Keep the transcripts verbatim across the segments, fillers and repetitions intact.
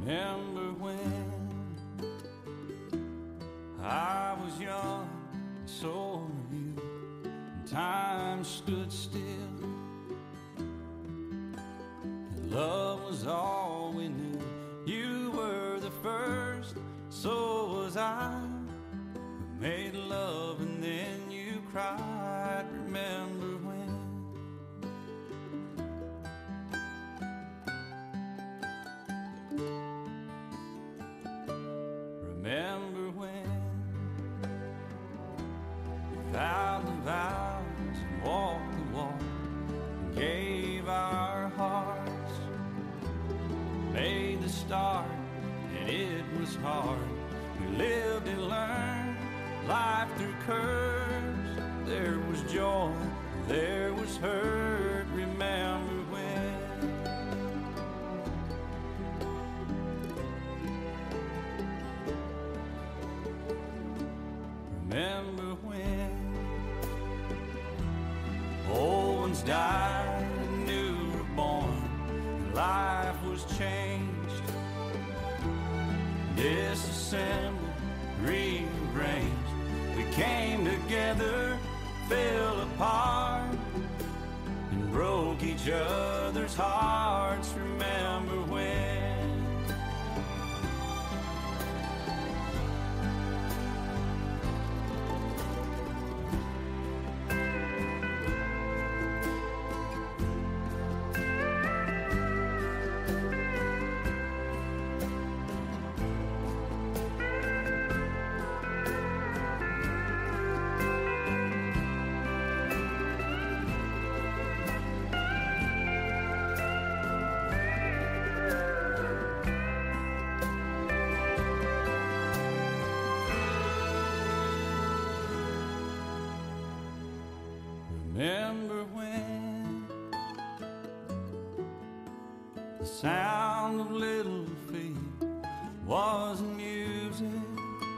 Remember when I was young, and so were you, and time stood still, and love was all we knew. You were the first, so was I. We made love and then you cried. Remember when? Remember when we vowed the vows and walked the walk and gave our hearts, made the start and it was hard. We lived and learned life through curves. There was joy, there was hurt. Remember when? Remember when old ones died and new were born, and life was changed, disassembled, rearranged. We came together, fell apart, and broke each other's hearts. Remember when? Remember when the sound of little feet was music?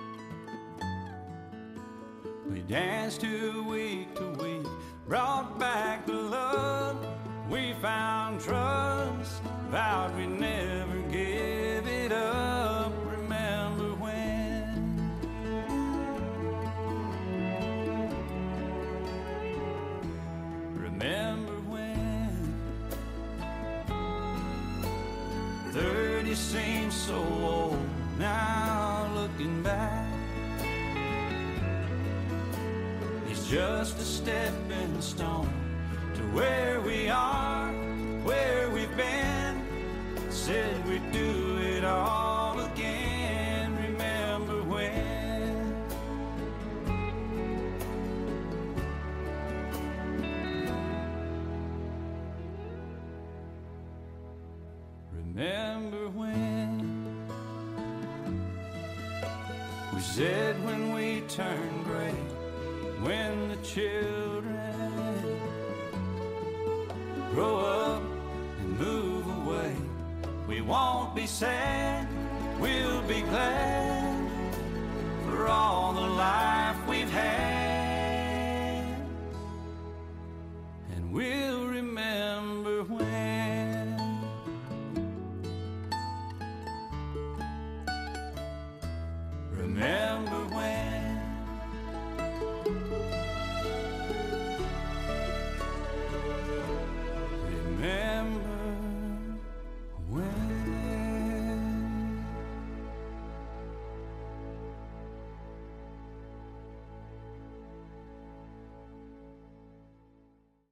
We danced to week to week, brought back the love. We found trust, vowed we'd never give it up. Remember when? Remember when thirty seems so old now, looking back. It's just a stepping stone to where we are, where we've been. Said we'd do it all again. Remember when? Remember when we said when we turn gray, when the children grow up and move away, we won't be sad, we'll be glad for all the life we've had, and we'll